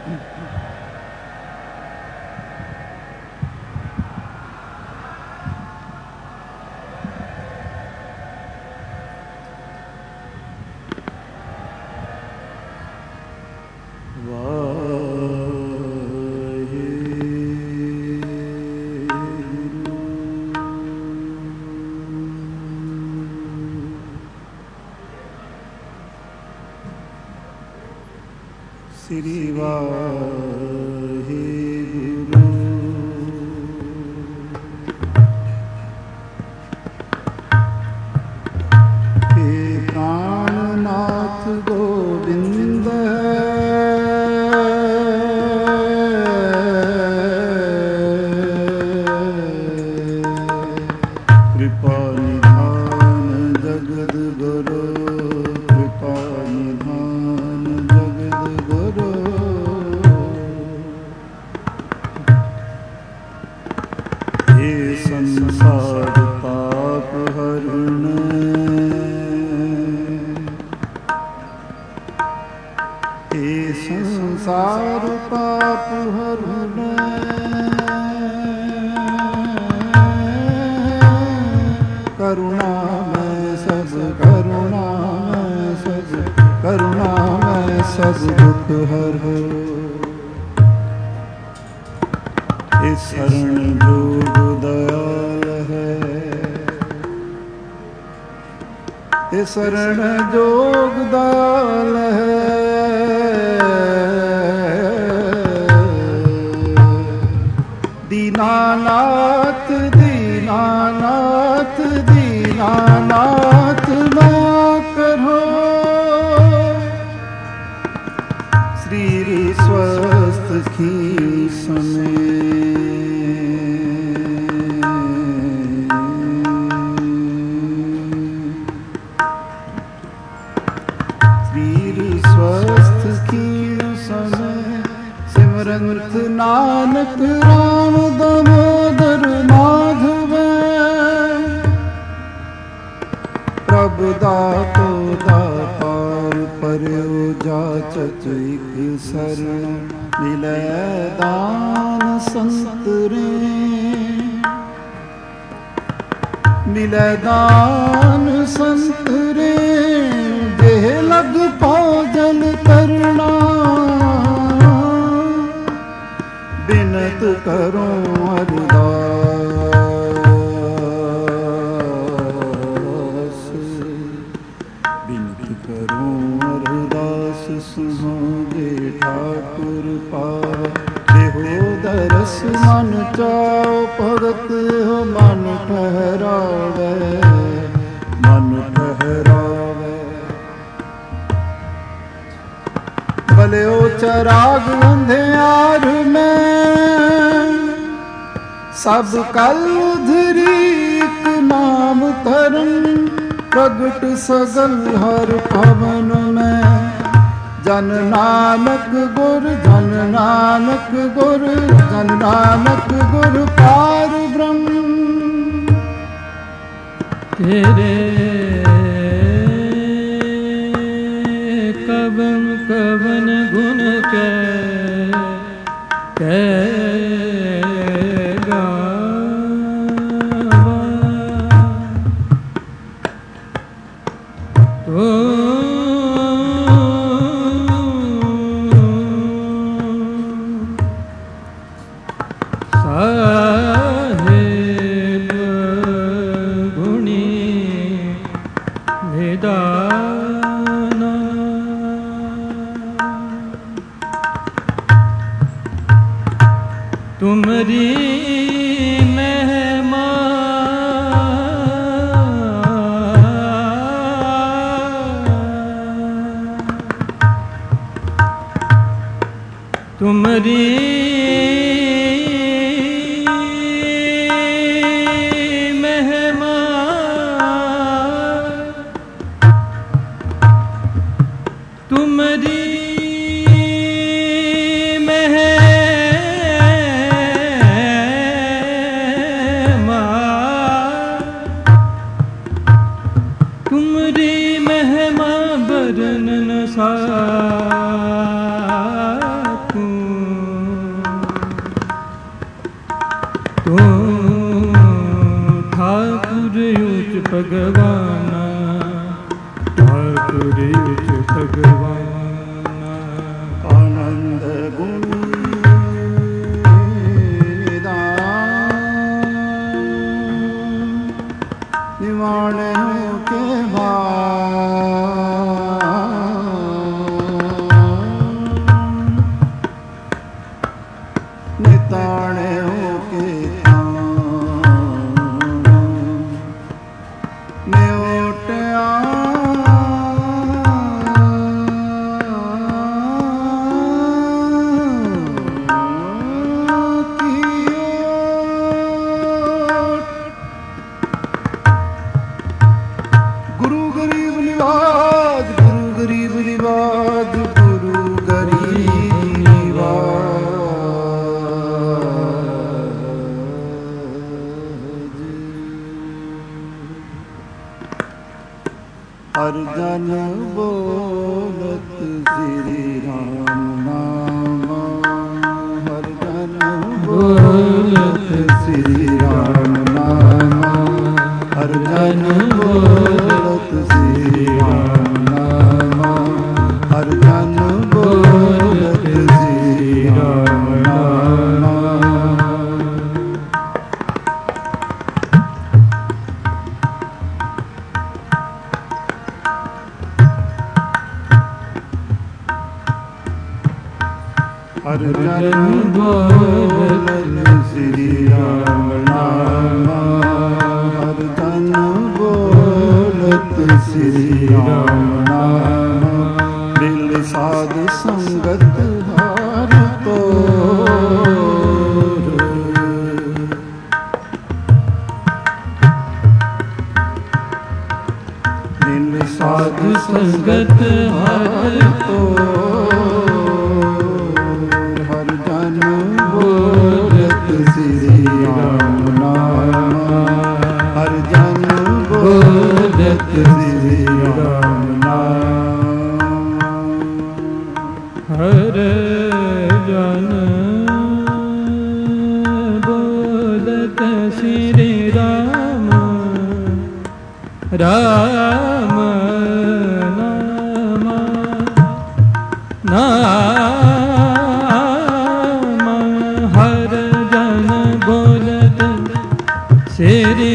ਸ੍ਰੀ ਵਾਹਿਗੁਰੂ। हे ਪ੍ਰਾਣਨਾਥ ਗੋਬਿੰਦ ਕਿਰਪਾ ਨਿਧਾਨ ਜਗਦ ਗੁਰੂ, ਕਿਰਪਾ ਨਿਧਾਨ ਜਗਦ ਗੁਰੂ। हे ਸੰਸਾਰ ਤਾਪ ਹਰਣ, हे ਸੰਸਾਰ ਪਾਪ ਹਰਣ। ਕਰੁਣਾਮੈ ਸਭ, ਕਰੁਣਾਮੈ ਸਭ, ਕਰੁਣਾਮੈ ਸਭ ਦੁਖ ਹਰਹੁ। ਇਸ ਸ਼ਰਨ ਜੋਗ ਦਇਆਲ ਹੈ, ਇਸ ਸ਼ਰਨ ਜੋਗ ਦਇਆਲ ਹੈ। ਦੀਨਾਨਾਥ ਦੀਨਾਨਾਥ ਦੀਨਾਨਾਥ ਦਇਆ ਕਰੋ। ਸਰੀਰ ਸਵਸਥ ਕੀ ਸਮੇ, ਸਰੀਰ ਸਵਸਥ ਕੀ ਸਮੇ। ਸਿਮਰੰਤ ਨਾਨਕ ਰਾਮ ਦਮੋਦਰ ਮਾਧਵ, ਪ੍ਰਭ ਦਾਤੋ ਦਾਤਾਰ ਪਰਿਓ ਜਾਚਤ ਇਕ ਸਰਣ। ਮਿਲੈ ਦਾਨ ਸੰਤਰੇ, ਮਿਲੈ ਦਾਨ ਸੰਤਰੇ। ਦੇਹ ਲਗ ਭੋਜਨ ਕਰਨਾ, ਬਿਨਤ ਕਰੋ ਅਰਦਾਸ, ਬਿਨਤ ਕਰੋ ਅਰਦਾਸ। ਸੁਹਾਵੇ ਠਾਕੁਰ ਪਾਵ ਦੇਹੋ ਦਰਸ, ਮਨ ਚਾਉ ਭਗਤ ਹੋ ਮਨ ਠਹਿਰਾਵੇ, ਮਨ ਠਹਿਰਾਵੇ। ਭਲਿਓ ਚਰਾਗ ਅੰਧਿਆਰ ਮੈਂ, ਸਭ ਕਲ ਧਰੀ ਇਕ ਨਾਮ ਧਰਨ। ਪ੍ਰਗਟ ਸਗਲ ਹਰ ਭਵਨ ਮੈਂ, ਜਨ ਨਾਨਕ ਗੁਰ, ਜਨ ਨਾਨਕ ਗੁਰ, ਜਨ ਨਾਨਕ ਗੁਰ ਪਾਰ ਬ੍ਰਹਮ। ਤੇਰੇ ਕਵਨ ਕਵਨ ਗੁਣ ਕੈ ਗਾਵਾ। ਤੋ ਸਾਹਿਬ ਗੁਣੀ ਨਿਦਾਨਾ। ਤੁਮਰੀ ਮਹਿਮਾ ਤੁਮਰੀ ਮਹਿਮਾ। ਤੁਮਰੀ ਤੁਮਰੀ ਮਹਿਮਾ ਬਰਨ ਨ ਸਾਕੂ। भगवाना ठाकुरेश भगवाना आनंद गुण निवाणे के निताणे के हर जन बोलत श्री राम नाम हर जन बोलत श्री राम नाम हर जन बोलत श्री राम नाम हर जन बोलत श्री राम नाम हर जन बोलत श्री राम नाम हर जन बोलत श्री राम नाम दिल साध संगत हार तो दिल साध संगत हार तो श्री राम नाम हर जन बोलत श्री राम नाम हर जन बोलत श्री राम राम नाम श्री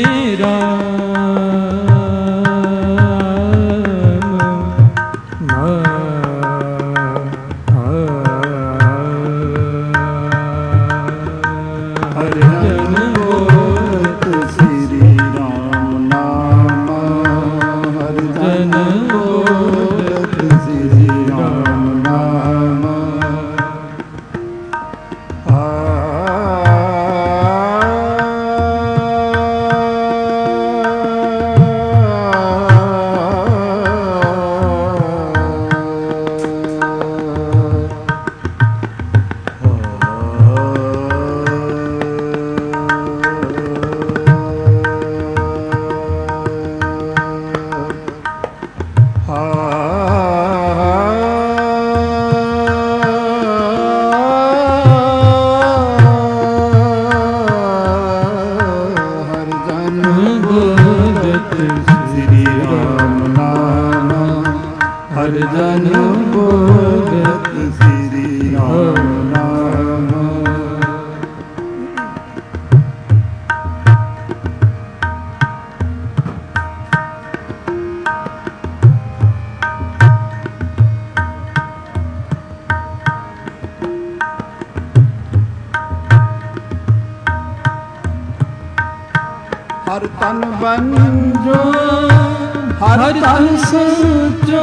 हर तन बंजो हर तन सोचो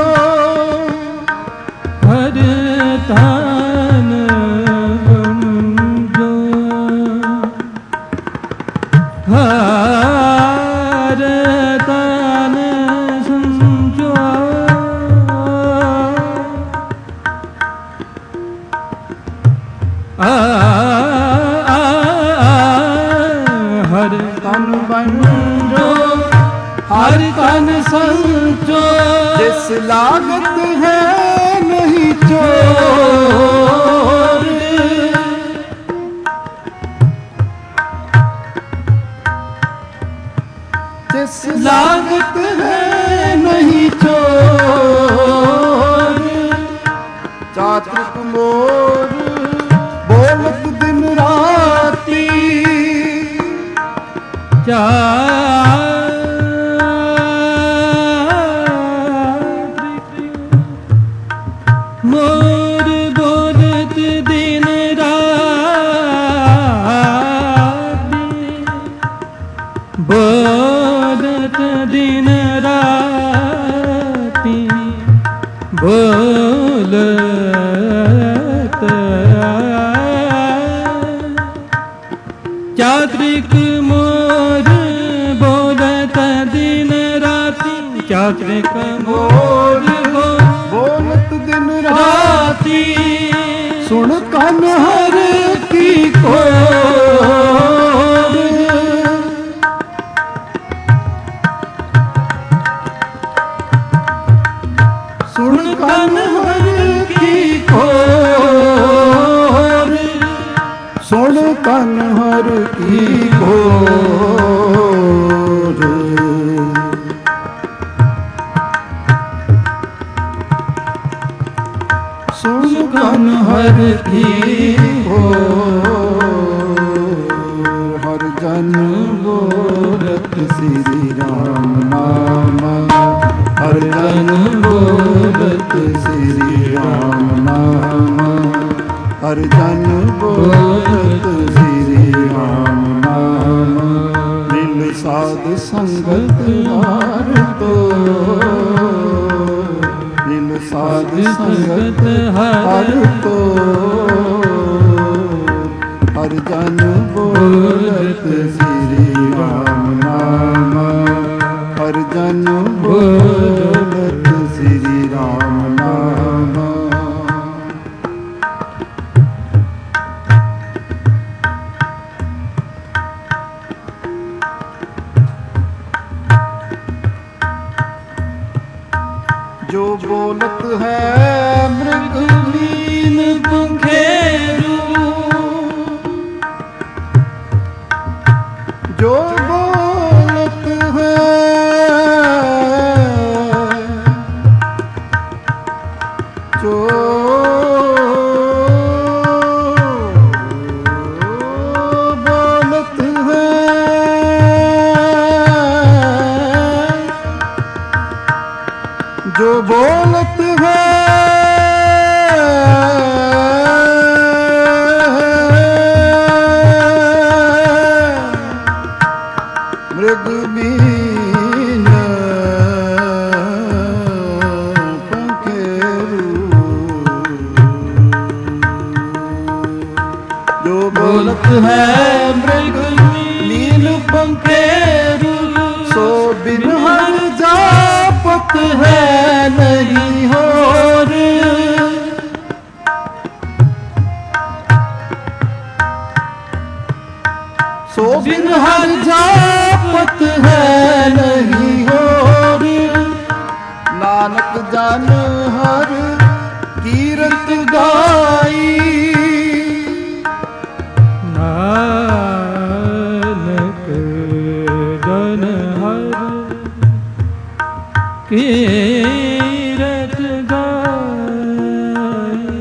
हर तन बंजो हर तन समझो हर तन बंजो हर तन संचो जिस लागत है नहीं चोर जिस जिस लागत है नहीं चोर। चातुक मोर बोलत दिन राती, मोर बोलत दिन राती, बोलत दिन राती, बोलत चातुक मोर बोलत दिन राती, चातुक मोर बोलत दिन राती, सुन कन हर की कोर। सुन कन हर की कोर, सुन कन हर की कोर। सुन कन हर की कोर। हर जन बोलत श्री राम नाम, हर जन बोलत श्री राम नाम, हर जन बोलत श्री राम नाम। मिल साध संगत हार तो, मिल साध संगत हार तो। हर जन बोलत श्री राम नाम, हर जन बोलत श्री राम नाम। जो बोलत है मृग मीन पंखेरू, जो बोलत है, जो बोलत है, जो बोलत है मृग मीन पंखेरू। जो बोलत है मृग मीन पंखेरू, सो बिन हर जापत है नहीं होर। सो बिन हर जापत है नहीं होर। नानक जन हर कीरत गाई, नानक जन हर कीरत गाई।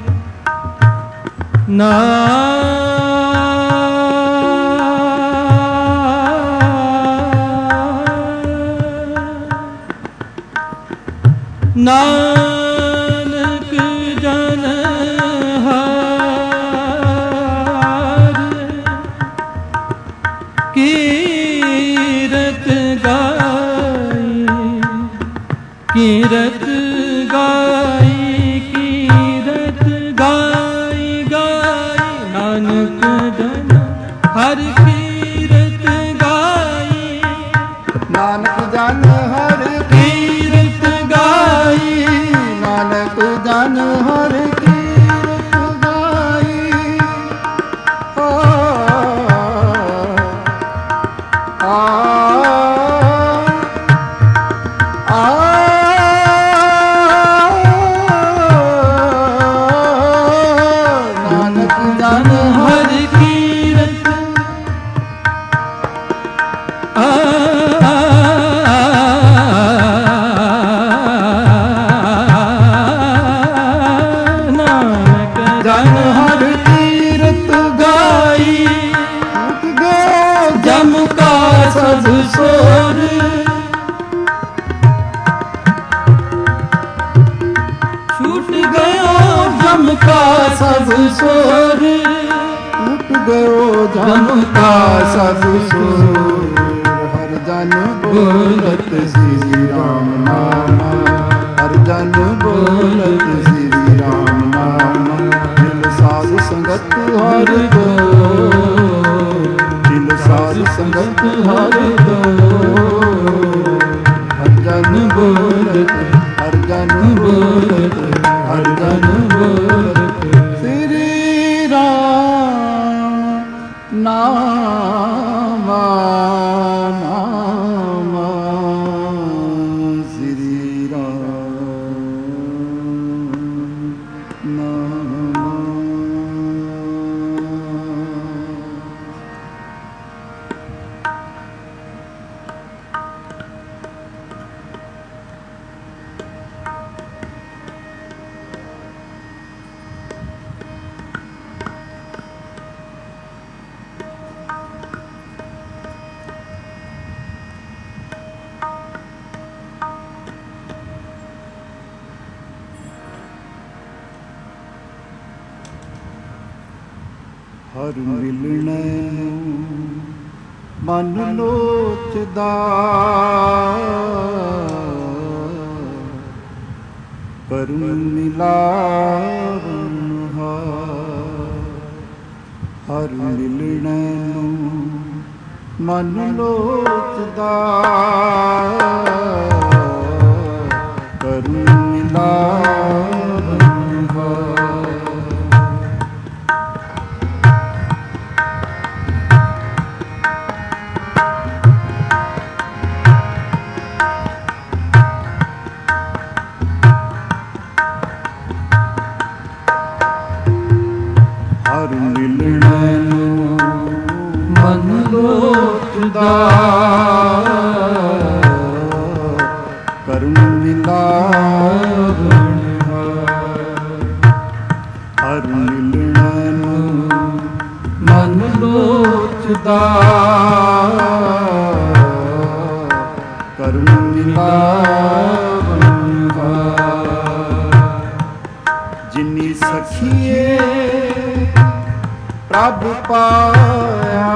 नानक जन हर कीरत गाई, कीरत गाई, कीरत गाई गाई। नानक जन हर कीरत गाई, नानक जन हर कीरत गाई, नानक जन हर कीरत गाई। जम का सब सोर, टूट गयो जम का सब सोर। हर जन बोलत श्री राम नाम, हर जन बोलत श्री राम नाम। दिल साध संगत हर दो, दिल साध संगत हर दो। हर जन बोलत, हर जन बोलत, हर जन बोलत श्री राम नाम, नाम श्री राम नाम। हर मिलने मन लोचदा, करुण मिलावन हर मिलने मन लोचदा, करुण मिलावन हर मिलने मन लोचदा, करुण मिलावन हर मिलने मन लोचदा, करुण मिलावन जिनी सखिए प्रभ पाया,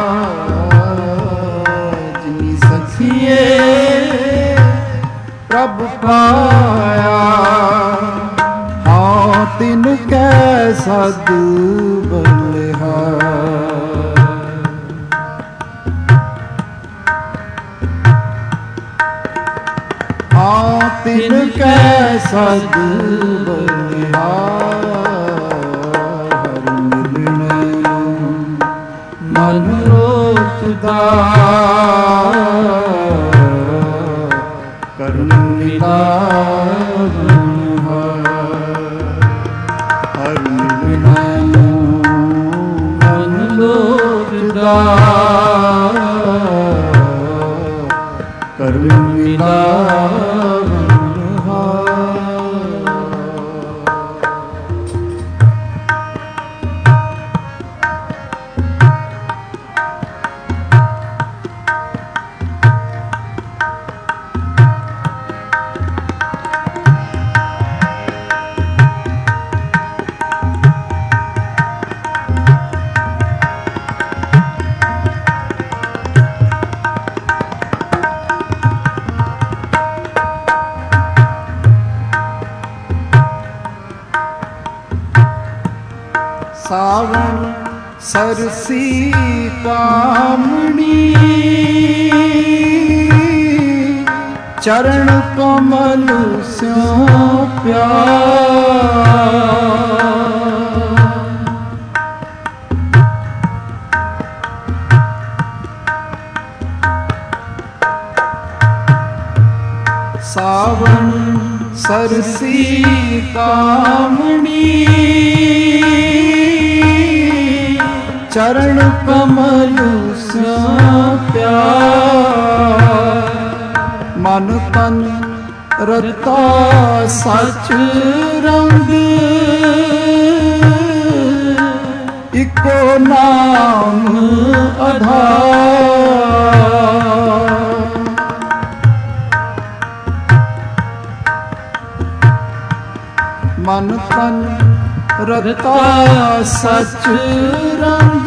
जिनी सखिए प्रभ पाया। हाँ तिन कै सद बलिहार, हाँ तिन कै सद बलिहार। मन लोचदा, करुण मिलावन हर मिलने मन लोचदा, करुण मिलावन सावन सरसी कामणी, चरण कमल स्यों प्यार। सावन सरसी कामणी, चरण कमल स्यों प्यार। मन तन रता सच रंग, इको नाम आधार। मन तन ਰਤਾ ਸਚ ਰੰਗ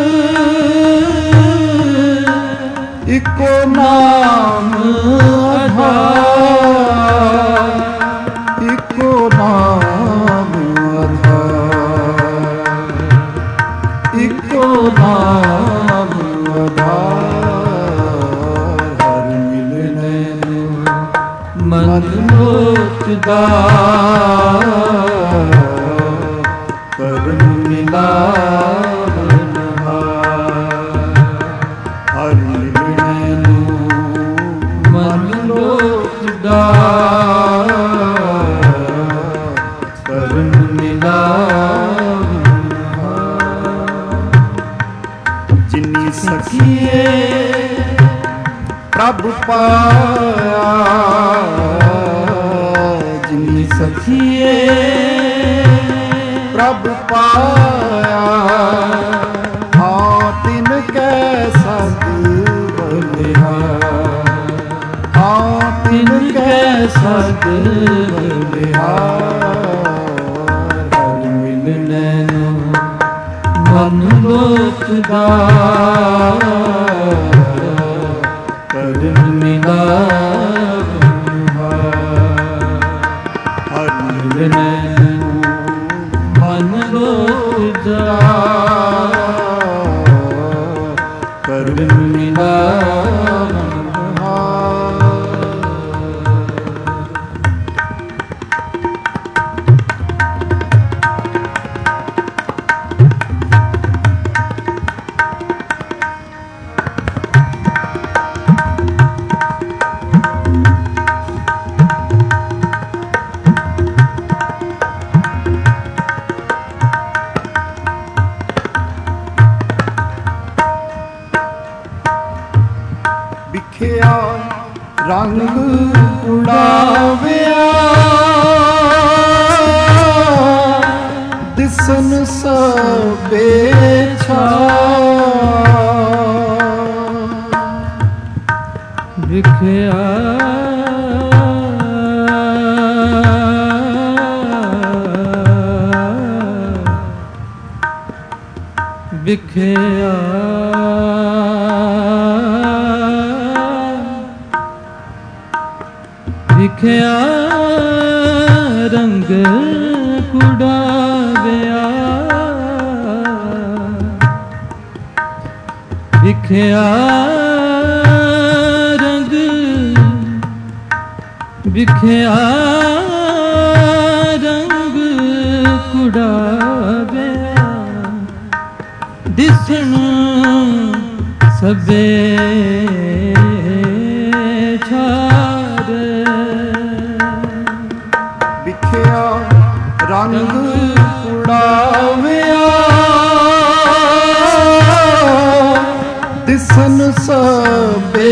ਇੱਕੋ ਨਾਮ ਆਧਾਰ ਇੱਕੋ ਨਾਮ ਆਧਾਰ ਇੱਕੋ ਨਾਮ ਆਧਾਰ ਹਰ ਮਿਲਣੇ ਮਨ ਲੋਚਦਾ ਕਰਮ ਮਿਲਾਵਨ ਹਰ ਮਿਲਣੇ ਨੂੰ ਮਨ ਲੋਚਦਾ ਕਰਮ ਮਿਲਾਵਨ ਜਿਨੀ ਸਖੀਏ ਪ੍ਰਭ ਪਾਇਆ ਜਿਨੀ ਸਖੀਏ ਪ੍ਰਭ ਪਾਇਆ ਹਾਂ ਤਿਨ ਕੈ ਸਦ ਬਲਿਹਾਰ ਹਾਂ ਤਿਨ ਕੈ ਸਦ ਬਲਿਹਾਰ ਹਰ ਮਿਲਣੇ ਨੂੰ ਮਨ ਲੋਚਦਾ ਕਰਮ ਮਿਲਾਵਨ ਹਰ ਮਿਲਣੇ ਮਨ ਲੋਚਦਾ ਕਰਮ ਮਿਲਾਵਨ ਵਿਖਿਆ ਰੰਗ ਉਡਾਵਿਆ ਦਿਸਨ ਸਭੇ ਛਾਇਆ ਵਿਖਿਆ ਵਿਖਿਆ ਵਿਖਿਆ ਰੰਗ ਕੁੜਾਵਿਆ ਵਿਖਿਆ ਰੰਗ ਵਿਖਿਆ ਰੰਗ ਕੁੜਾਵਿਆ ਦਿਸਣ ਸਭੇ ਰੰਗ ਉਡਾਵਿਆ ਦਿਸਨ ਸਭੇ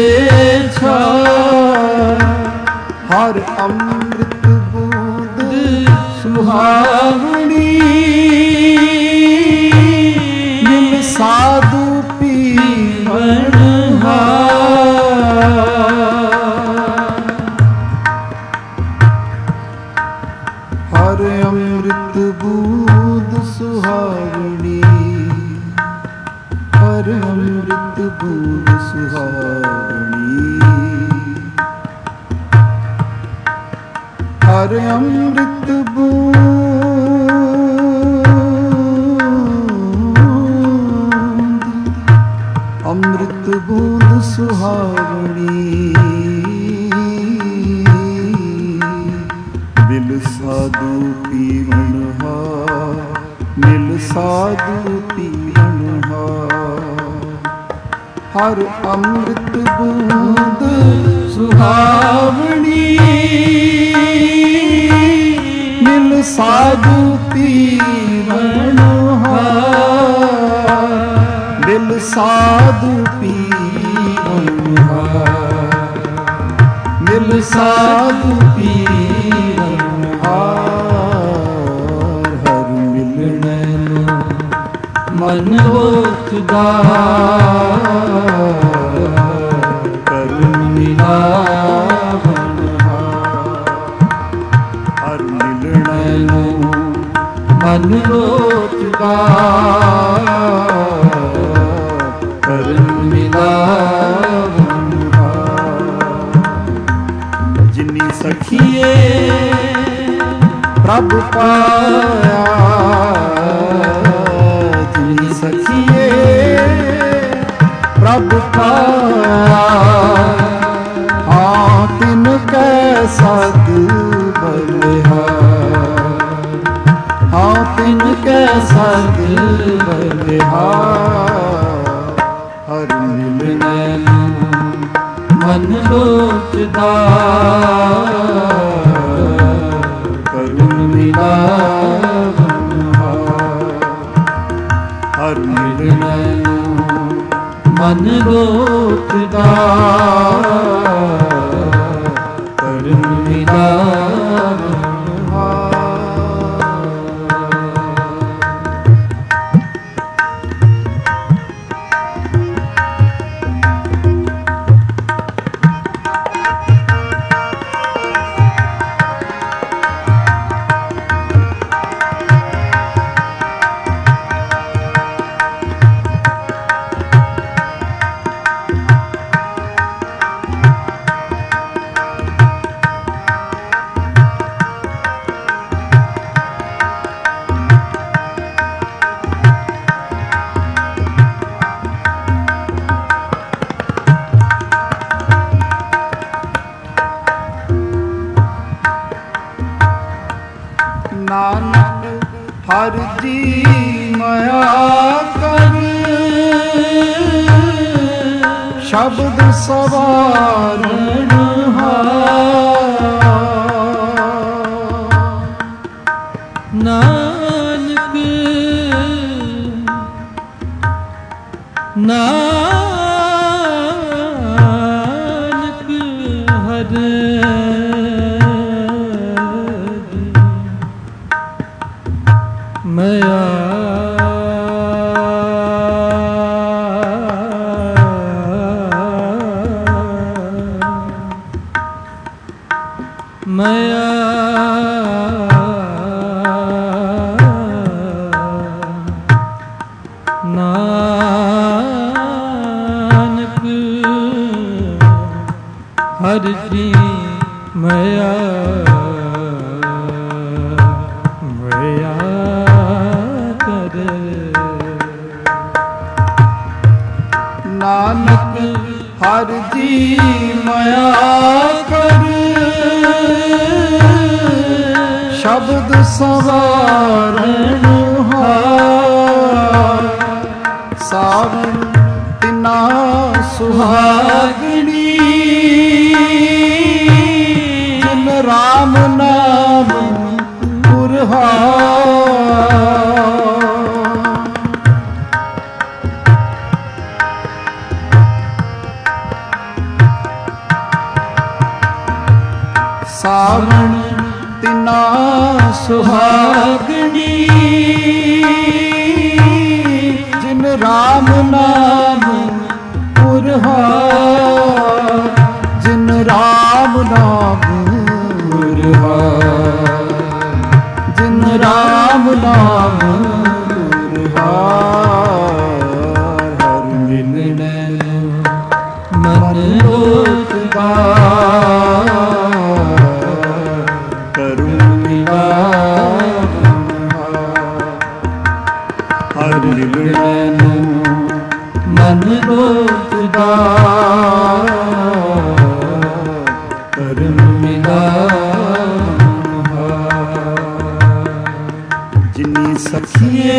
ਛਾਇਆ ਹਰ ਅੰਮ੍ਰਿਤ ਬੂੰਦ ਸੁਹਾਵਣੀ ਮਿਲ ਸਾਧੂ ਪੀਵਣ ਹਰ ਅੰਮ੍ਰਿਤ ਬੂੰਦ ਸੁਹਾਵਣੀ ਹਰ ਅੰਮ੍ਰਿਤ ਬੂੰਦ ਸੁਹਾਵਣੀ ਹਰ ਅੰਮ੍ਰਿਤ ਅੰਮ੍ਰਿਤ ਬੂੰਦ ਸੁਹਾਵਣੀ ਮਿਲ ਸਾਧੂ ਪੀਵਣ ਮਿਲ ਸਾਧੂ ਪੀਵਣ ਹਰ ਅੰਮ੍ਰਿਤ ਬੂੰਦ ਸੁਹਾਵਣੀ ਮਿਲ ਸਾਧੂ ਪੀਵਣ ਮਿਲ ਸਾਧੂ ਪੀਵਣ ਮਿਲ ਸਾਧੂ ਪੀਵਣ ਹਰ ਮਿਲਣੇ ਨੂੰ ਮਨ ਲੋਚਦਾ ਕਰਮ ਮਿਲਾਵਨ ਹਰ ਮਿਲਣੇ ਨੂੰ ਮਨ ਲੋਚਦਾ ਕਰਨ ਮਿਲਾਵਨ ਜਿਨੀ ਸਖੀਏ ਪ੍ਰਭ ਪਾਇਆ ਜਿਨੀ ਸਖੀਏ ਪ੍ਰਭ ਪਾਇਆ ਹਾਂ ਤਿਨ ਕੈ ਸਦ ਬਲਿਹਾਰ ਹਾਂ ਤਿਨ ਕੈ ਸਦ ਬਲਿਹਾਰ ਹਰ ਮਿਲਨੈ ਨੂੰ ਮਨ ਲੋਚਦਾ ਕਰੁਣ ਮਿਲਾਵਨ ਹਰ ਮਿਲਨੈ ਨੂੰ ਮਨ ਲੋਚਦਾ ਕਰੁਣ ਮਿਲਾਵਨ ਨਾਨਕ ਹਰਿ ਜੀ ਮਾਇਆ ਕਰ ਸ਼ਬਦ ਸਵਾਰਨ ਨਾਨਕ ਨਾਨਕ ਹਰਿ ਮਾਇਆ ਮਾਇਆ ਨਾਨਕ ਹਰਿ ਜੀ ਮਾਇਆ ਨਾਨਕ ਹਰਿ ਜੀ ਮਾਇਆ ਕਰ ਸ਼ਬਦ ਸਵਾਰਨ ਹਾਰ ਸਾਵਣ ਤਿਨਾ ਸੁਹਾਗਣੀ ਜਿਨ ਰਾਮ ਨਾਮ ਸਾਵਣ ਤਿਨਾ ਸੁਹਾਗਣੀ ਜਿਨ ਰਾਮ ਨਾਮ ਪੁਰਹਾਰ ਜਿਨ ਰਾਮ ਨਾਮ ਪੁਰਹਾਰ ਜਿਨ ਰਾਮ ਨਾਮ ਪੁਰਹਾਰ ਹਰ ਮਿਲਨੈ ਮਨ ਲੋਚਦਾ ਹਰ ਮਿਲਨੈ ਮਨ ਲੋਚਦਾ ਕਰਮ ਮਿਲਾਵਨ ਜਿਨੀ ਸਖੀਏ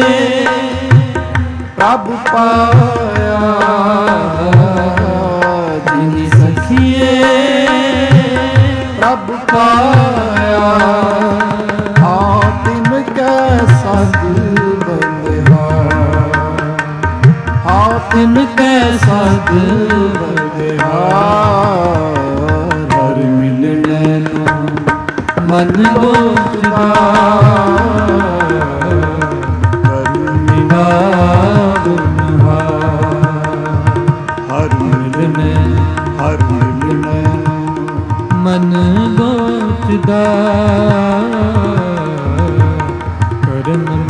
ਪ੍ਰਭ ਪਾਇਆ ਜਿਨੀ ਸਖੀਏ ਪ੍ਰਭ ਪਾਇਆ ਤਿਨ ਕੈ ਸਦ ਤਿਨ ਕੈ ਸਦ ਬਲਿਹਾਰ ਹਰ ਮਿਲਨੈ ਨੂੰ ਮਨ ਲੋਚਦਾ ਕਰੁਣ ਮਿਲਾਵਨ ਹਰ ਮਿਲਨੈ ਮਨ ਲੋਚਦਾ ਕਰਨ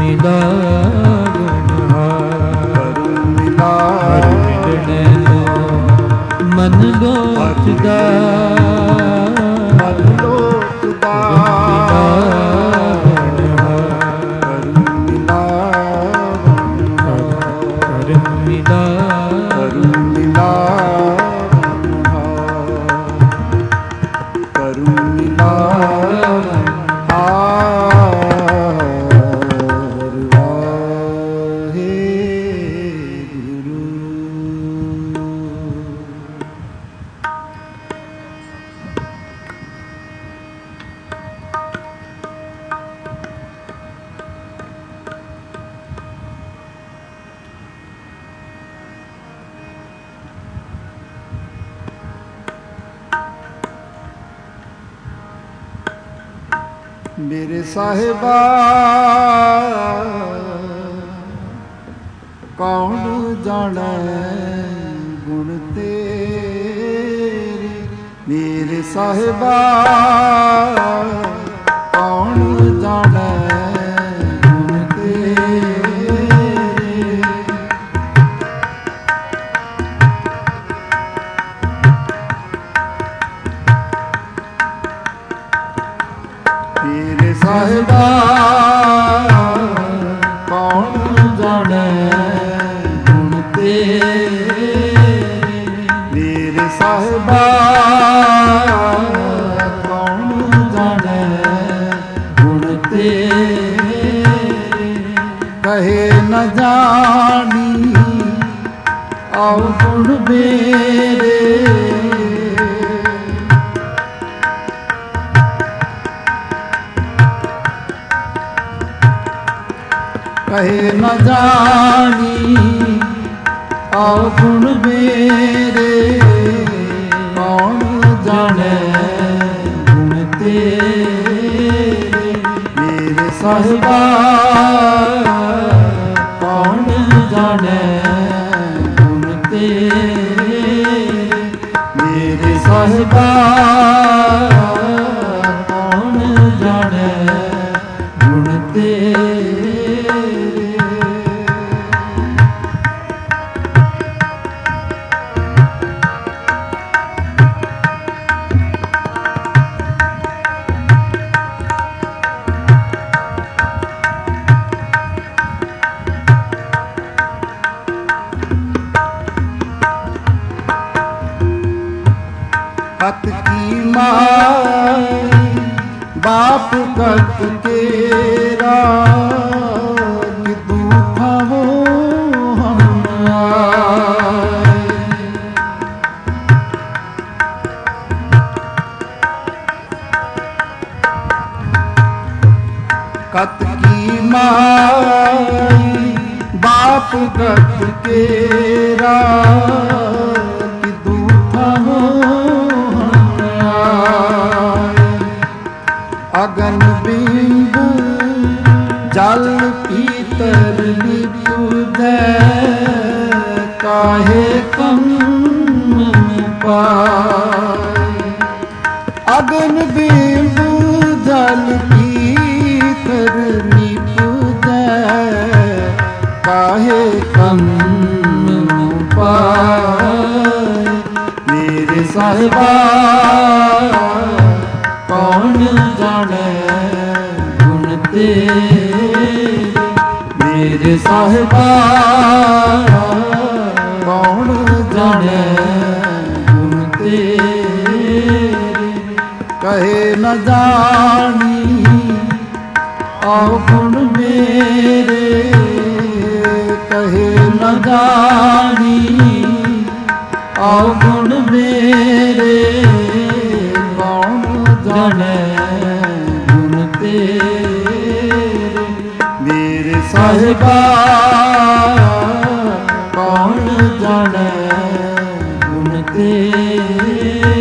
ਮੇਰੇ ਸਾਹਿਬਾ ਕੌਣ ਜਾਣੈ ਗੁਣ ਤੇਰੇ, ਮੇਰੇ ਸਾਹਿਬਾ ਕੌਣ ਜਾਣੈ ਗੁਣ ਤੇਰੇ। ਮੇਰੇ ਸਾਹਿਬਾ ਕੌਣ ਜਾਣੈ ਗੁਣ ਤੇਰੇ, ਮੇਰੇ ਸਾਹਿਬਾ ਕੌਣ ਜਾਣੈ ਗੁਣ ਤੇਰੇ। ਕਹੇ ਨ ਜਾਣੀ ਆਉ ਗੁਣ ਮੇਰੇ, ਕਹੇ ਨ ਜਾਣੀ ਆਉ ਗੁਣ ਮੇਰੇ, ਕੌਣ ਜਾਣੈ ਗੁਣ ਤੇਰੇ, ਮੇਰੇ ਸਾਹਿਬਾ ਕੌਣ ਜਾਣੈ ਗੁਣ ਤੇਰੇ, ਮੇਰੇ ਸਾਹਿਬਾ ਕੌਣ ਜਾਣੈ ਗੁਣ ਤੇਰੇ। कत की माई बाप कत केरा, कि दूठा हो हम आए। कत की माई बाप कत केरा, कि दूठा हो अगन बिंब जल पीतर निपुदे, काहे कम पाए। अगन बिंब जल पीतर निपुदे, काहे कम पाए। मेरे साहिबा कौन जाने गुण तेरे, मेरे साहिबा कौन जाने गुण तेरे। कहे न जानी आओ गुण मेरे, कहे न जानी आओ गुण मेरे, जाने गुण तेरे, मेरे साहिबा कौन जाने गुण तेरे।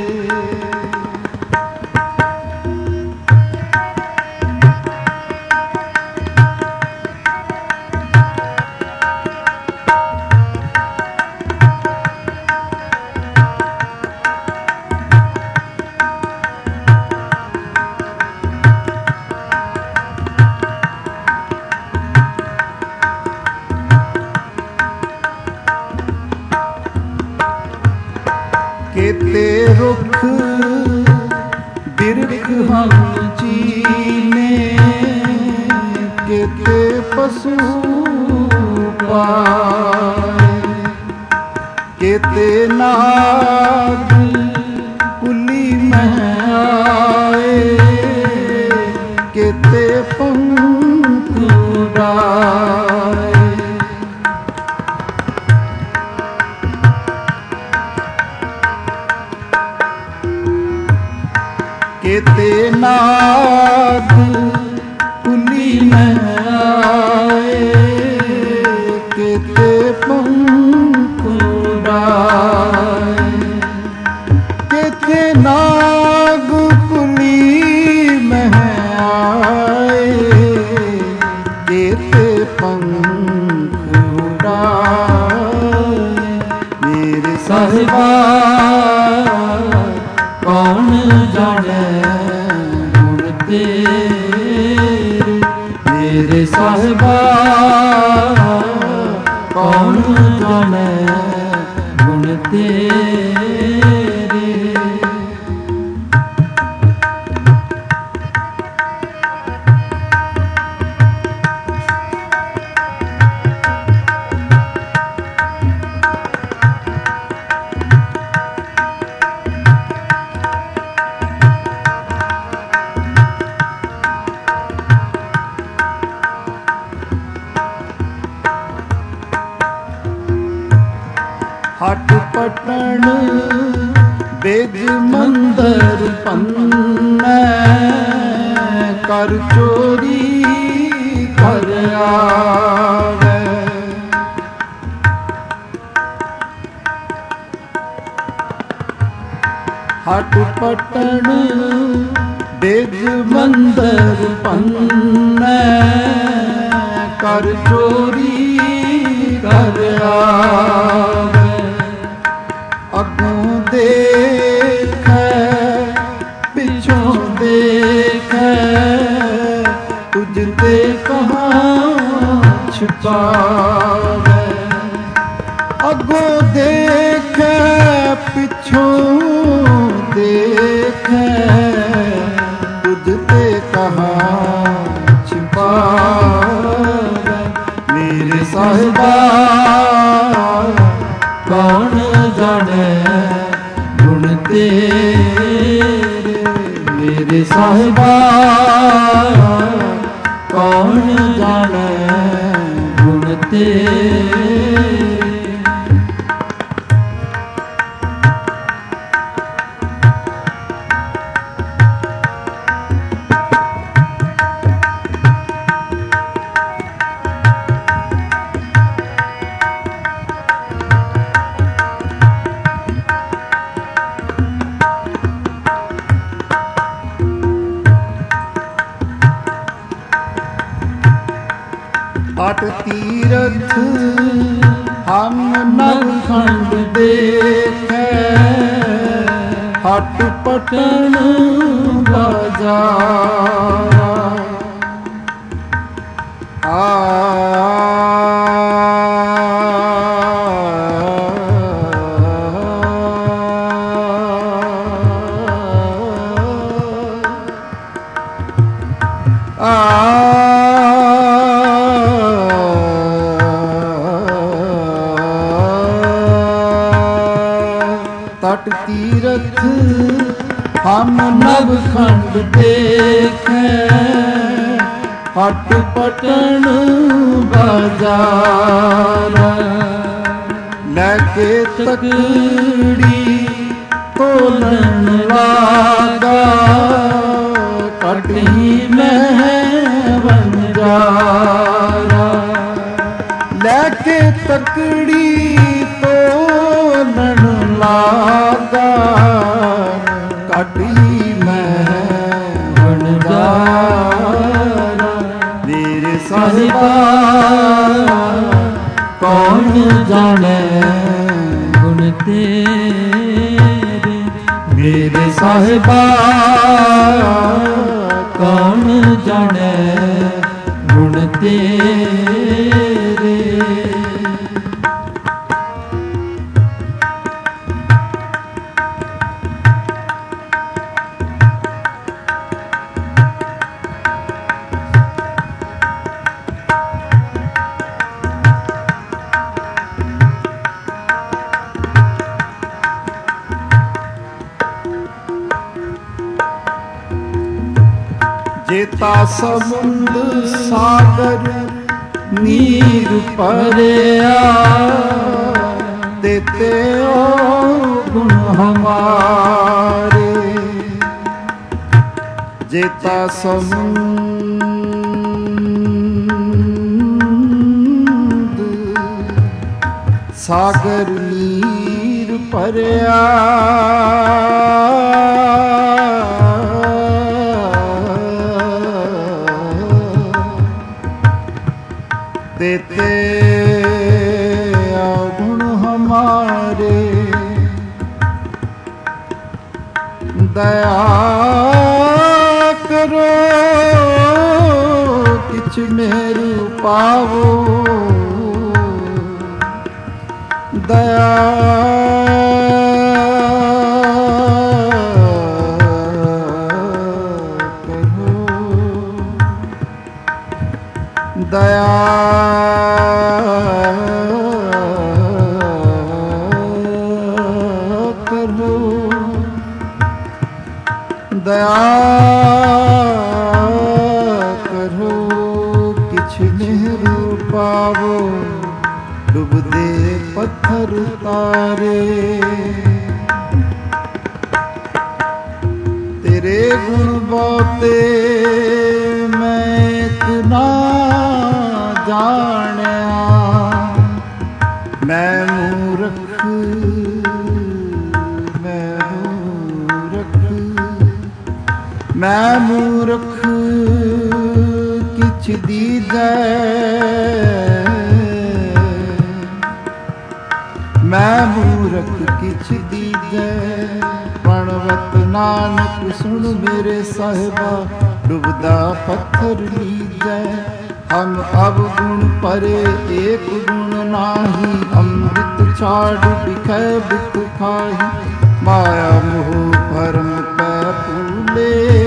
केते रुख बिरख हम चीने, केते पशु पाए। केते नाग कुली में आए, केते पंख उड़ाए। केते नाग कुली में आए, केते पंख उड़ाए। केते नाग कुली में ਮੇਰੇ ਸਾਹਿਬਾ ਕੌਣ ਜਾਣੈ ਗੁਣ ਤੇਰੇ। ਹਟ ਪਟਣ ਬੇਦ ਮੰਦਰ ਪੰਨੈ ਕਰ ਚੋਰੀ ਕਰ ਆਵੇ। ਹਟ ਪਟਣ ਬੇਦ ਮੰਦਰ ਪੰਨੈ ਕਰ ਚੋਰੀ ਕਰ ਆਵੇ। ਅੱਗੋਂ ਦੇਖੈ ਪਿਛੋਂ ਦੇਖੈ ਤੁਝ ਤੇ ਕਹਾਂ ਛੁਪਾਵੇ। ਅੱਗੋਂ ਦੇਖੈ ਪਿਛੋਂ ਦੇਖੈ ਤੁਝ ਤੇ ਕਹਾਂ ਛੁਪਾਵੇ। ਮੇਰੇ ਸਾਹਿਬਾ ਕੌਣ ਜਾਣੈ ਗੁਣ ਤੇਰੇ। ਮੇਰੇ ਸਾਹਿਬਾ ਕੌਣ ਜਾਣੈ ਗੁਣ ਤੇਰੇ। ਅਟ ਤੀਰਥ ਹਮ ਨਵਖੰਡ ਦੇਖੈ ਹਟ ਪਟਣ ਬਾਜ਼ਾਰ। ਤਟ ਤੀਰਥ ਹਮ ਨਵਖੰਡ ਦੇਖੈ ਹਟ ਪਟਣ ਬਾਜ਼ਾਰ। ਲੈ ਕੇ ਤਕੜੀ ਤੋਲਣ ਲਾਗਾ ਕੱਢੀ ਮੈਂ ਵੰਜਾਰਾ। ਲੈ ਕੇ ਤਕੜੀ ਤੋਲਣ ਲਾਗਾ ਕੱਢੀ ਮੈਂ ਵੰਜਾਰਾ। ਮੇਰੇ ਸਾਹਿਬਾ ਕੌਣ ਜਾਣੈ ਗੁਣ ਤੇਰੇ। ਮੇਰੇ ਸਾਹਿਬਾ ਕੌਣ ਜਾਣੈ ਗੁਣ ਤੇਰੇ। ਜੇਤਾ ਸਮੁੰਦ ਸਾਗਰ ਨੀਰ ਭਰਿਆ ਤੇਤੇ ਓ ਗੁਣ ਹਮਾਰੇ। ਜੇਤਾ ਸਮੁੰਦ ਸਾਗਰ ਨੀਰ ਭਰਿਆ तेते अवगुण हमारे। दया करो किछ किछ मेरु पावो दया करो दया करो दया करो किछ मेरु पावो डूबदे पत्थर तारे तेरे गुण बहुते मैं इतना जानिया मैं मूर्ख मैं मूर्ख किछ दीजै मैं मूर्ख किछ दीजै पणवत नानक सुन मेरे साहिबा डुबदा पत्थर लीजै हम अवगुण परे एक गुण नाही अमृत छाड़ बिखै बिख खाही माया मोह भरम पै फूले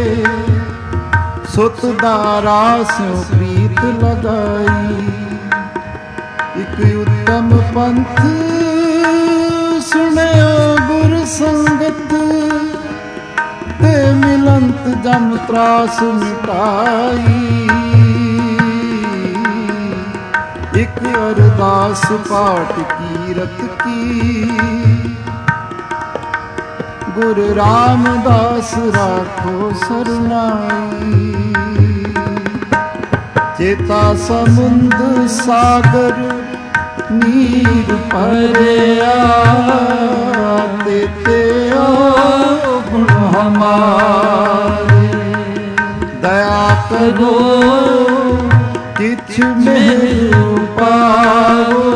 सुत दारा स्यों प्रीत लगाई इक उत्तम पंथ सुनियो गुर संगत ते मिलंत जम त्रास मिटाई इक अरदास पाठ कीरत की गुरु रामदास राखो सरनाई चेता समुंद सागर नीर भरिया देते ओ गुण हमारे दया करो किछ मेरु पावो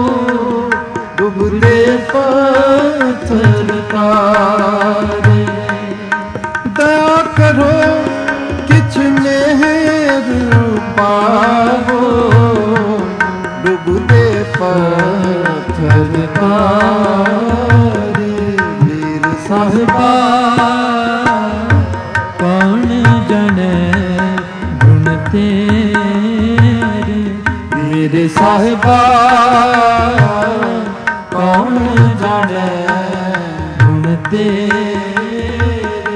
डूबदे पत्थर तारे दया करो किछ मेरु पावो डूबदे पत्थर तारे मेरे साहिबा कौन जाने गुण तेरे मेरे साहिबा कौन जाने गुण तेरे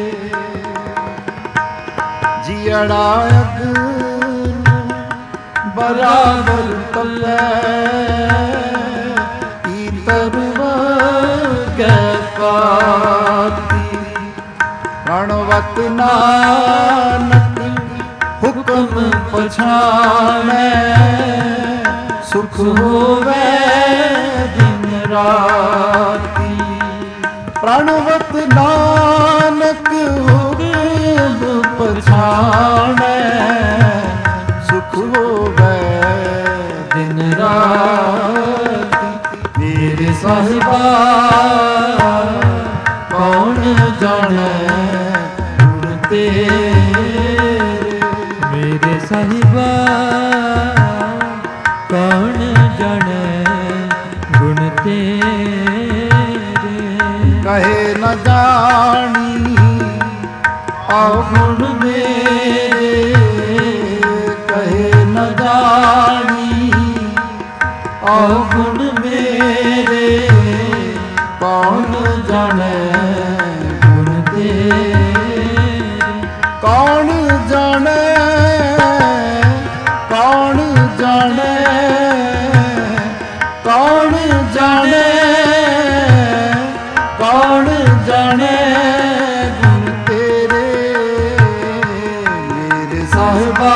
जियड़ा अग्न बराबर तपै पीतर कै पाती प्रणवत नानक हुक्म पछाणै सुख होवे दिन राती प्रणवत नानक हुक्म पछाणै सुख होवे दिन राती मेरे साहिबा कौन जाने गुण तेरे मेरे साहिबा कौन जाने गुण तेरे कहे न जानी अवगुण मेरे कहे न जानी अवगुण मेरे कौन जाने गुण तेरे कौन जाने कौन जाने कौन जाने कौन जाने गुण तेरे मेरे साहिबा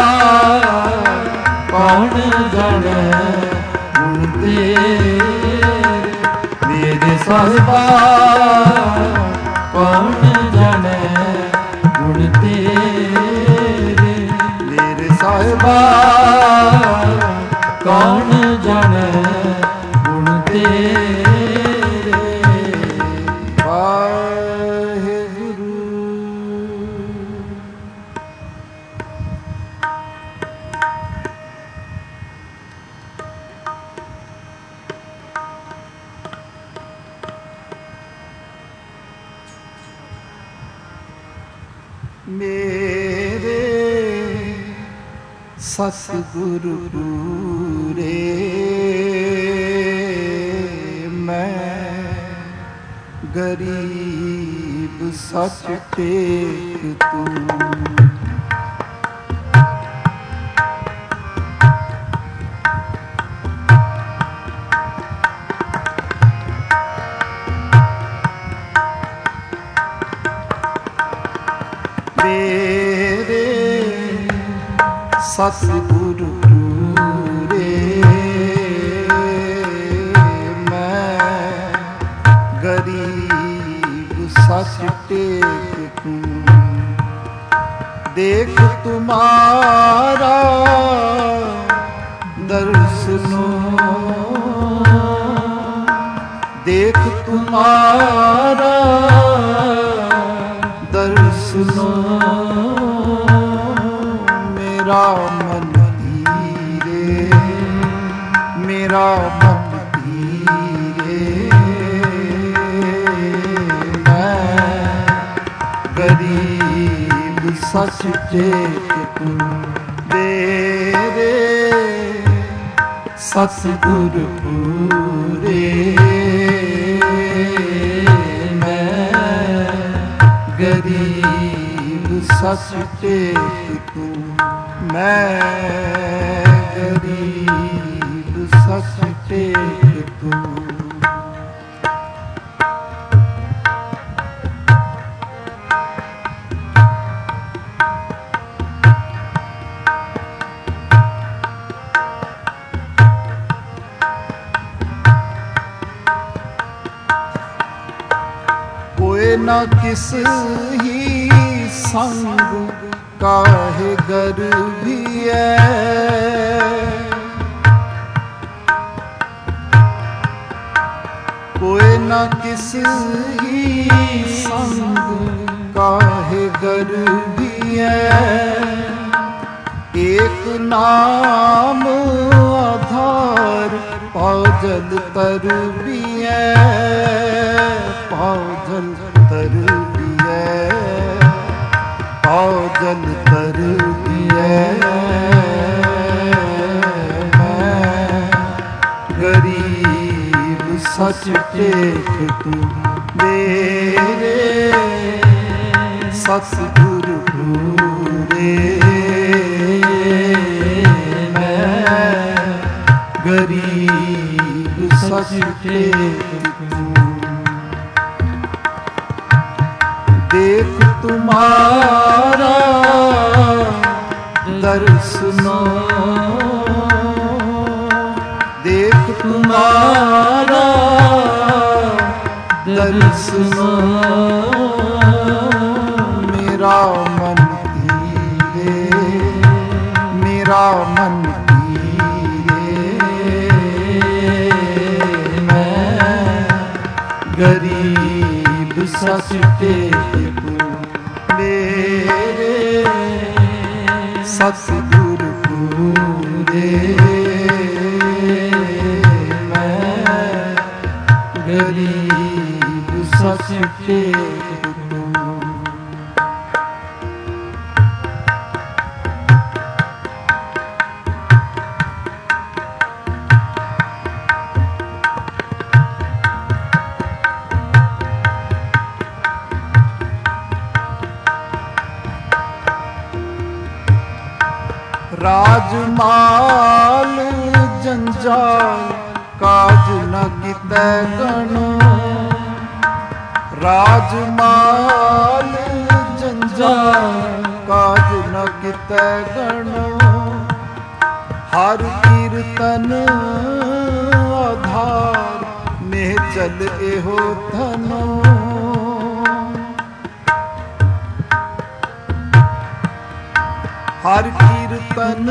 कौन जाने गुण तेरे मेरे साहिबा कौन जाने गुण तेरे मेरे साहिबा कौन जाने गुण तेरे वाहेगुरु। ਸਤਿਗੁਰ ਪੂਰੇ ਮੈਂ ਗਰੀਬ ਸੱਚ ਟੇਕ ਤੂੰ। ਸਤਿਗੁਰ ਪੂਰੇ ਮੈਂ ਗਰੀਬ ਸੱਚ ਟੇਕ ਤੂੰ। ਦੇਖ ਤੁਮਾਰਾ ਦਰਸਨੋ, ਦੇਖ ਤੁਮਾਰਾ ਦਰਸਨੋ ਮੇਰਾ ਮਨ ਧੀਰੇ, ਮੇਰਾ ਮਨ ਧੀਰੇ ਮੈਂ ਗਰੀਬ ਸੱਚ ਟੇਕ ਤੂੰ। ਤੇਰੇ ਸਤਿਗੁਰ ਪੂਰੇ ਮੈਂ ਗਰੀਬ ਸੱਚ ਟੇਕ ਤੂੰ। ਮੈਂ ਗਰੀਬ ਸੱਚ ਟੇਕ ਤੂੰ। ਕੋਇ ਨਾ ਕਿਸ ਹੀ ਸੰਗ ਕਾਹੇ ਗਰਬੀਐ, ਕੋਇ ਨਾ ਕਿਸ ਹੀ ਸੰਗ ਕਾਹੇ ਗਰਬੀਐ। ਏਕ ਨਾਮ ਆਧਾਰ ਪਾਜਲ ਤਰਬੀਐ, ਪਾਜਲ ਤਰਬੀਐ, ਪਾਜਲ ਤਰਬੀਐ ਮੈਂ ਗਰੀਬ ਸੱਚ ਟੇਕ ਤੂੰ। ਮੇਰੇ ਸਤਿਗੁਰ ਪੂਰੇ ਮੈਂ ਗਰੀਬ ਸੱਚ ਟੇਕ ਤੂੰ। ਦੇਖ ਤੁਮਾਰਾ ਦਰਸਨੋ, ਦੇਖ ਤੁਮਾਰਾ ਦਰਸਨੋ ਮੇਰਾ ਮਨ ਧੀਰੇ, ਮੇਰਾ ਮਨ ਧੀਰੇ ਮੈਂ ਗਰੀਬ ਸੱਚ ਟੇਕ ਤੂੰ। ਮੇਰੇ ਸਤਿਗੁਰ ਪੂਰੇ ਮੈਂ ਗਰੀਬ ਸੱਚ ਟੇਕ ਤੂੰ। ਰਾਜਮਾਲ ਜੰਜਾਲ ਕਾਜ ਨ ਕੀਤੈ ਗਣੋ, ਰਾਜਮਾਲ ਜੰਜਾਲ ਕਾਜ ਨ ਕੀਤੈ ਗਣੋ। ਹਰ ਕੀਰਤਨ ਆਧਾਰ ਮੇਹ ਚਲ ਇਹੋ ਧਨੋ। ਹਰ ਕੀਰਤਨ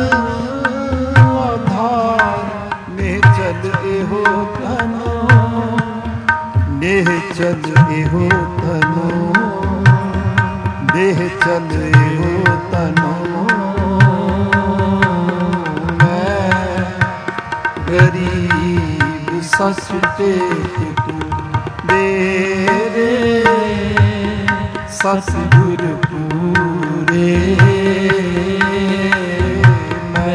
ਆਧਾਰ ਮੇਹ ਚਲ ਇਹੋ ਧਨੋ, ਮੇਹ ਚਲ ਇਹੋ ਧਨੋ, ਮੇਹ ਚਲ ਇਹੋ ਧਨੋ ਮੈਂ ਗਰੀਬ ਸੱਚ ਟੇਕ ਤੂੰ। ਮੇਰੇ ਸਤਿਗੁਰ ਪੂਰੇ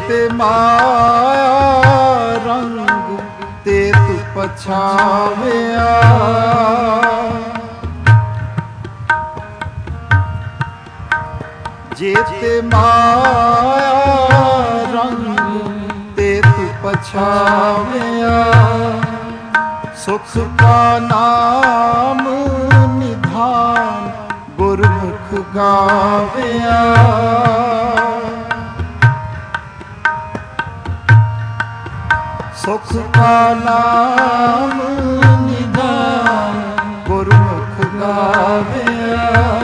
ਤੇ ਮਾਇਆ ਰੰਗ ਤੇ ਤੂੰ ਪਛਾਵਿਆ। ਜੇ ਤੇ ਮਾਇਆ ਰੰਗ ਤੇ ਤੂੰ ਪਛਾਵਿਆ। ਸੁਖ ਕਾ ਨਾਮ ਨਿਧਾਨ ਗੁਰਮੁਖ ਗਾਵਿਆ। ਸੁਖ ਕਾ ਨਾਮ ਨਿਧਾਨ ਗੁਰਮੁਖ ਗਾਵਿਆ।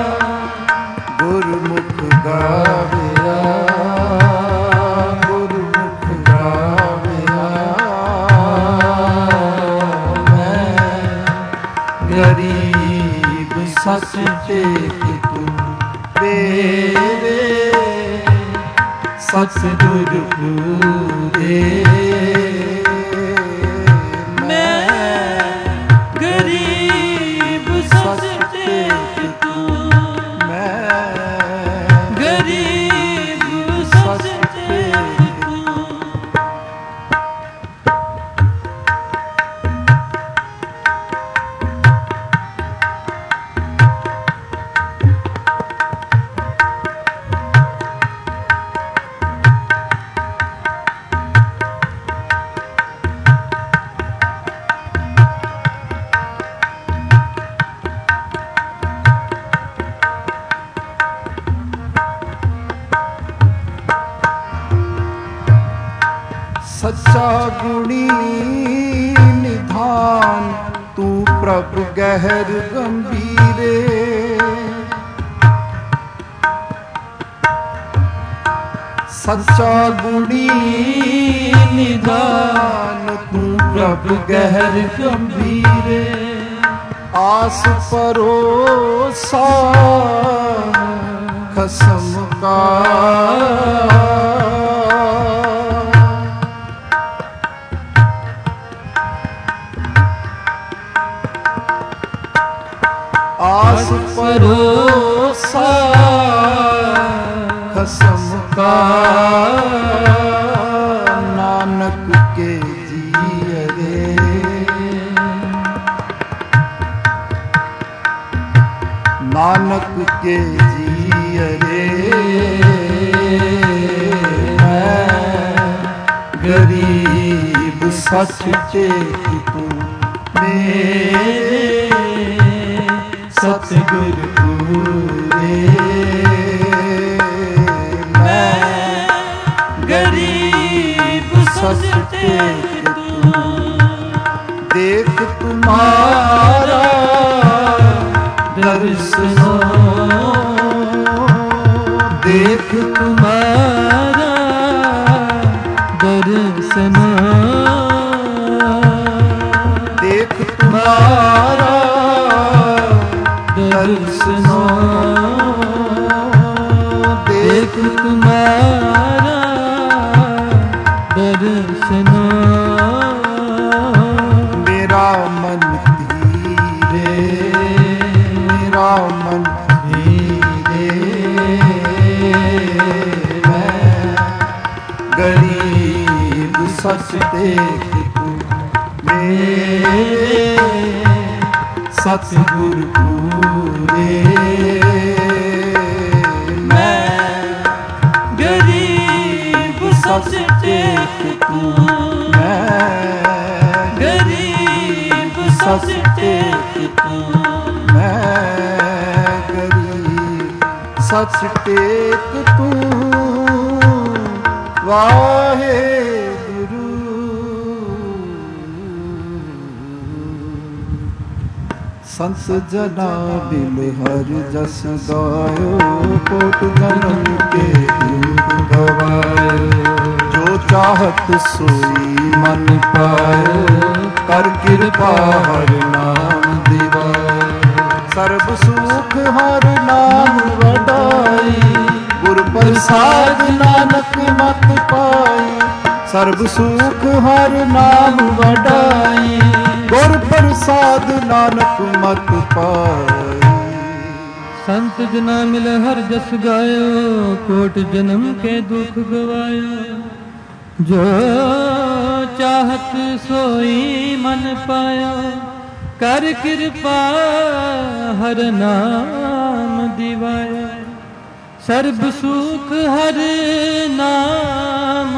ਗੁਰਮੁਖ ਗਾਵਿਆ। ਗੁਰਮੁਖ ਗਾਵਿਆ। ਮੈਂ ਗਰੀਬ ਸੱਚੇ ਤੂੰ ਮੇਰੇ ਸਤਿਗੁਰ ਪੂਰੇ। ਸੱਚਾ ਗੁਣੀ ਨਿਧਾਨ ਤੂੰ ਪ੍ਰਭ ਗਹਿਰ ਗੰਭੀਰੇ। ਸੱਚਾ ਗੁਣੀ ਨਿਧਾਨ ਤੂੰ ਪ੍ਰਭ ਗਹਿਰ ਗੰਭੀਰੇ। ਆਸ ਪਰੋਸਾ ਖਸਮ ਕਾ। आस परोसा खसम का। नानक के जियरे। नानक के जियरे। मैं गरीब सच्चे तू मेरे सतगुर पूरे। मैं गरीब सच्चे तू देख तुम्हारा दर्शनो। देख तुम्हारा दर्शनो। देख तुम्हारा दर्शनो। देख तुम्हारा दर्शनो। मेरा मन धीरे। मेरा मन धीरे। मैं गरीब सच देख तू मेरे सतगुर पूरे। मैं गरीब सच्चे तू। मैं गरीब सच्चे तू। मैं गरीब सच्चे तू। वाहे संत जना बिन हर जस गायो। कोट जन्म के दुख गवायो। जो चाहत सोई मन पायो। कर कृपा हर नाम दिवायो। सर्ब सुख हर नाम वडाई। गुर प्रसाद नानक मत पाई। सर्ब सुख हर नाम वडाई। गुर प्रसाद नानक मत पाई। संत जना मिल हर जस गायो। कोट जन्म के दुख गवायो। ਜੋ ਚਾਹਤ ਸੋਈ ਮਨ ਪਾਇਆ, ਕਰ ਕਿਰਪਾ ਹਰ ਨਾਮ ਦਿਵਾਇਆ। ਸਰਬ ਸੁਖ ਹਰ ਨਾਮ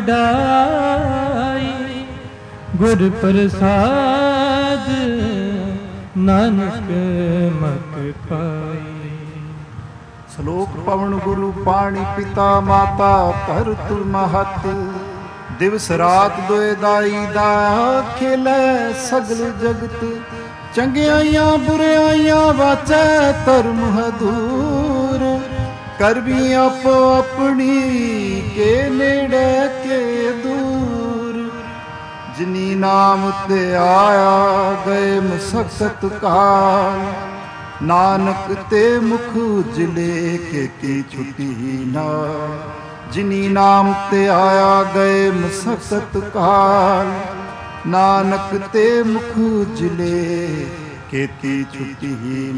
ਵਡਾਈ, ਗੁਰ ਪ੍ਰਸਾਦ ਨਾਨਕ ਮਤ ਪਾਈ। ਸ਼ਲੋਕ ਪਵਨ ਗੁਰੂ ਪਾਣੀ ਪਿਤਾ ਮਾਤਾ ਧਰਤ ਮਹਤ, ਦਿਵਸ ਰਾਤ ਦੋਇ ਦਾਈ ਦਾ ਖੇਲੇ ਸਗਲ ਜਗਤ। ਚੰਗਿਆਈਆਂ ਬੁਰਿਆਈਆਂ ਵਾਚੈ ਧਰਮ ਹਦੂਰ, ਕਰ ਵੀ ਆਪੋ ਆਪਣੀ ਕੇ ਨੇੜੇ ਕੇ ਦੂਰ। ਜਿਨੀ ਨਾਮ ਤੇ ਆਇਆ ਗਏ ਮਸਕਤ ਕਾਲ, ਨਾਨਕ ਤੇ ਮੁਖ ਉਜਲੇ ਕੀਤੀ ਛੁਟੀ ਨਾਲ। ਜਿਨੀ ਨਾਮ ਤੇ ਆਇਆ ਗਏ ਮਸਕਤ ਕਾਲ, ਨਾਨਕ ਤੇ ਮੁਖ ਉਜਲੇ ਕੀਤੀ ਛੁਟੀ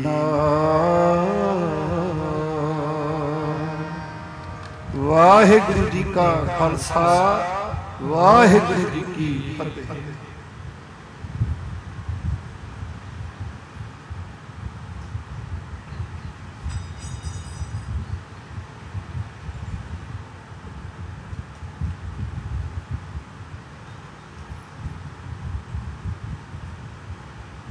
ਨਾਲ। ਵਾਹਿਗੁਰੂ ਜੀ ਕਾ ਖਾਲਸਾ, ਵਾਹਿਗੁਰੂ ਜੀ ਕੀ ਫਤਿਹ।